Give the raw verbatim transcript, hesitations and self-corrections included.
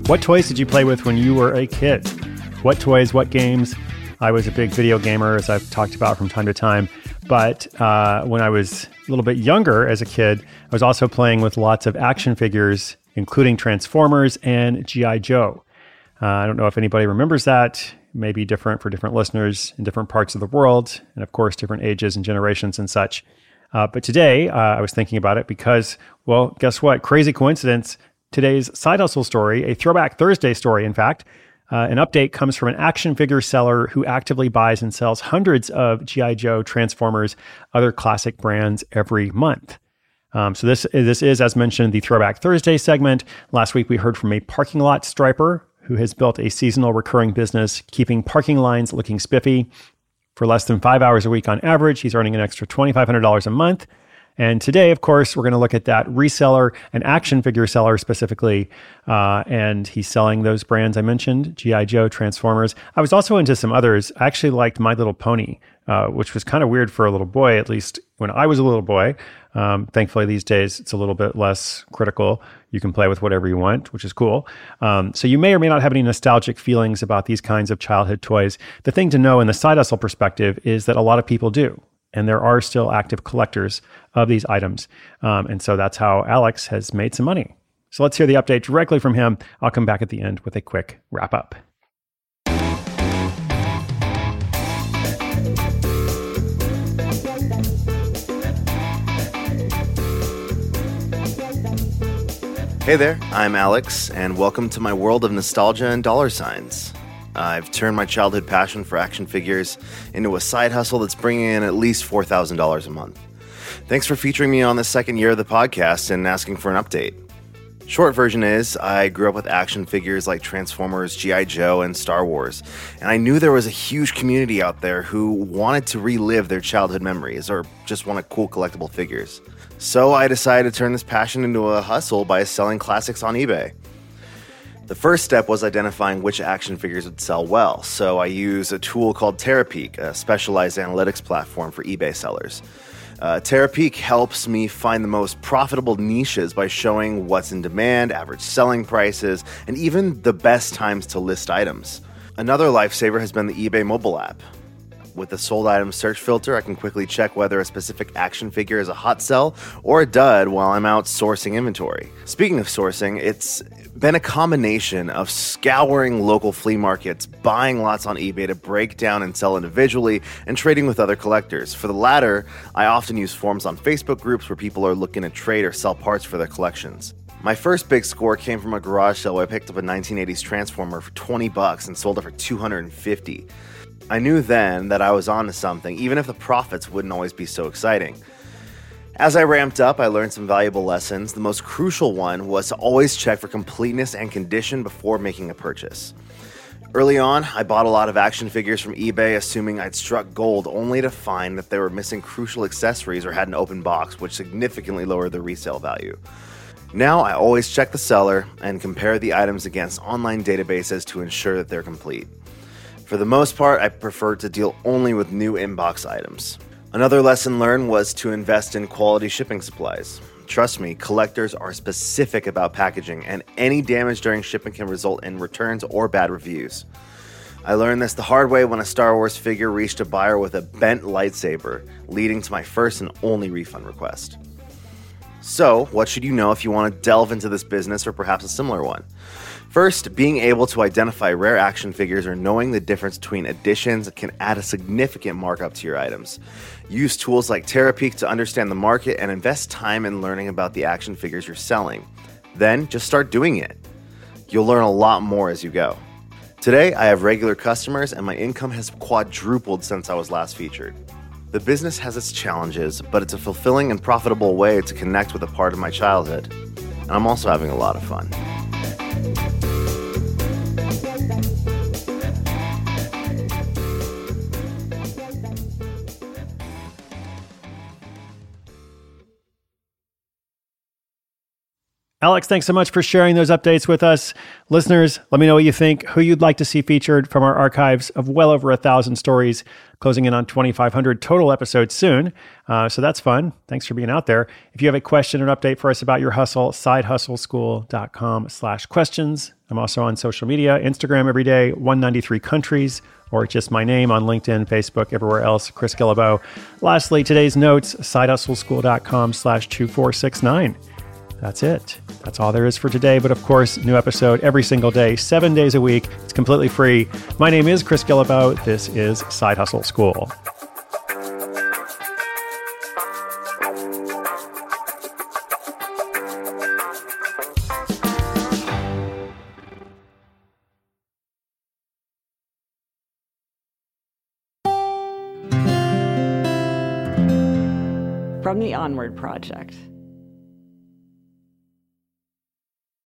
What toys did you play with when you were a kid? What toys, what games? I was a big video gamer, as I've talked about from time to time. But uh, when I was a little bit younger as a kid, I was also playing with lots of action figures, including Transformers and G I. Joe. Uh, I don't know if anybody remembers that. It may be different for different listeners in different parts of the world, and of course, different ages and generations and such. Uh, but today, uh, I was thinking about it because, well, guess what? Crazy coincidence. Today's Side Hustle story, a Throwback Thursday story, in fact, uh, an update comes from an action figure seller who actively buys and sells hundreds of G I. Joe, Transformers, other classic brands every month. Um, so this, this is, as mentioned, the Throwback Thursday segment. Last week, we heard from a parking lot striper who has built a seasonal recurring business, keeping parking lines looking spiffy. For less than five hours a week on average, he's earning an extra two thousand five hundred dollars a month. And today, of course, we're going to look at that reseller, an action figure seller specifically. Uh, and he's selling those brands I mentioned, G I. Joe, Transformers. I was also into some others. I actually liked My Little Pony, uh, which was kind of weird for a little boy, at least when I was a little boy. Um, thankfully, these days, it's a little bit less critical. You can play with whatever you want, which is cool. Um, so you may or may not have any nostalgic feelings about these kinds of childhood toys. The thing to know in the side hustle perspective is that a lot of people do. And there are still active collectors of these items. Um, and so that's how Alex has made some money. So let's hear the update directly from him. I'll come back at the end with a quick wrap up. Hey there, I'm Alex, and welcome to my world of nostalgia and dollar signs. I've turned my childhood passion for action figures into a side hustle that's bringing in at least four thousand dollars a month. Thanks for featuring me on the second year of the podcast and asking for an update. Short version is, I grew up with action figures like Transformers, G I. Joe, and Star Wars, and I knew there was a huge community out there who wanted to relive their childhood memories or just wanted cool collectible figures. So I decided to turn this passion into a hustle by selling classics on eBay. The first step was identifying which action figures would sell well, so I use a tool called Terapeak, a specialized analytics platform for eBay sellers. Uh, Terapeak helps me find the most profitable niches by showing what's in demand, average selling prices, and even the best times to list items. Another lifesaver has been the eBay mobile app. With the sold items search filter, I can quickly check whether a specific action figure is a hot sell or a dud while I'm out sourcing inventory. Speaking of sourcing, it's been a combination of scouring local flea markets, buying lots on eBay to break down and sell individually, and trading with other collectors. For the latter, I often use forums on Facebook groups where people are looking to trade or sell parts for their collections. My first big score came from a garage sale where I picked up a nineteen eighties Transformer for twenty bucks and sold it for two hundred fifty. I knew then that I was onto something, even if the profits wouldn't always be so exciting. As I ramped up, I learned some valuable lessons. The most crucial one was to always check for completeness and condition before making a purchase. Early on, I bought a lot of action figures from eBay, assuming I'd struck gold, only to find that they were missing crucial accessories or had an open box, which significantly lowered the resale value. Now, I always check the seller and compare the items against online databases to ensure that they're complete. For the most part, I prefer to deal only with new inbox items. Another lesson learned was to invest in quality shipping supplies. Trust me, collectors are specific about packaging, and any damage during shipping can result in returns or bad reviews. I learned this the hard way when a Star Wars figure reached a buyer with a bent lightsaber, leading to my first and only refund request. So, what should you know if you want to delve into this business or perhaps a similar one? First, being able to identify rare action figures or knowing the difference between editions can add a significant markup to your items. Use tools like Terapeak to understand the market and invest time in learning about the action figures you're selling. Then, just start doing it. You'll learn a lot more as you go. Today, I have regular customers and my income has quadrupled since I was last featured. The business has its challenges, but it's a fulfilling and profitable way to connect with a part of my childhood. And I'm also having a lot of fun. Alex, thanks so much for sharing those updates with us. Listeners, let me know what you think, who you'd like to see featured from our archives of well over a thousand stories, closing in on twenty-five hundred total episodes soon. Uh, so that's fun. Thanks for being out there. If you have a question or an update for us about your hustle, sidehustleschool.com slash questions. I'm also on social media, Instagram every day, one ninety-three countries, or just my name on LinkedIn, Facebook, everywhere else, Chris Guillebeau. Lastly, today's notes, sidehustleschool.com slash 2469. That's it. That's all there is for today. But of course, new episode every single day, seven days a week. It's completely free. My name is Chris Guillebeau. This is Side Hustle School. From the Onward Project.